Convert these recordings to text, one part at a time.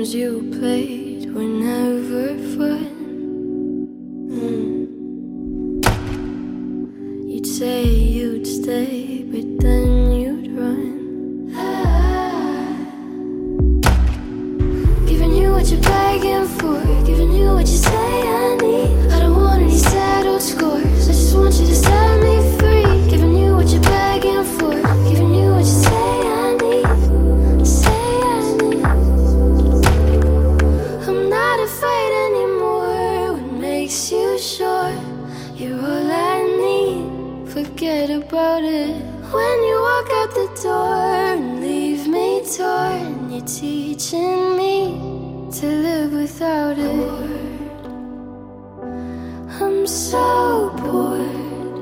games you played were never fun. You'd say you'd stay, but then you'd run. Giving you what you're begging for, giving you what you say I need. I don't want any settled scores, I just want you to set me free. Giving you what you're begging for, giving you what you say I need. Say I need. I'm not afraid anymore. What makes you sure you're all I need? Forget about it. When you walk out the door and leave me torn, you're teaching me to live without it. I'm so bored.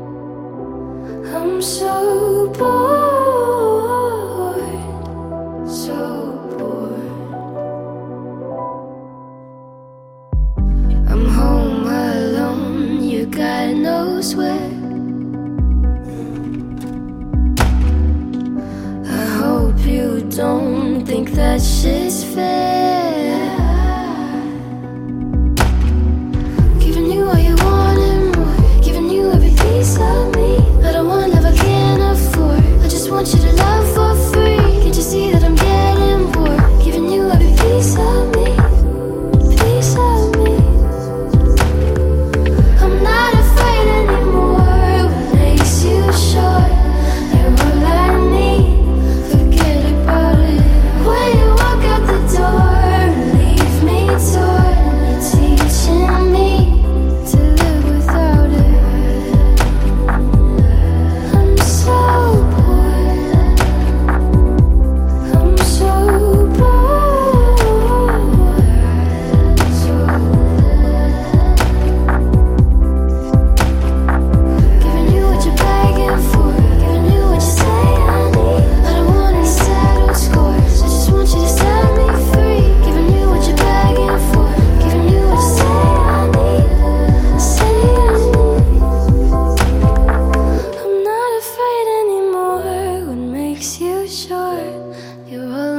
I'm so bored. So bored. I'm home alone, you got no sweat. I hope you don't think that shit's fair. Giving you all you want and more, giving you every piece of me. I don't want love I can't afford, I just want you to love for free. Can't you see that I'm getting bored? Giving you every piece of me, piece of me. I'm not afraid anymore. What makes you sure you're all I need? Forget about it. When you walk out the door, leave me torn. You're teaching me to live without it. I'm so bored. I'm so bored. So giving you what you're begging for, giving you what you say I need. I don't want any settled scores, I just want you to set me free. Giving you what you're begging for, giving you what you say I need. Say I need. I'm not afraid anymore. What makes you sure you're all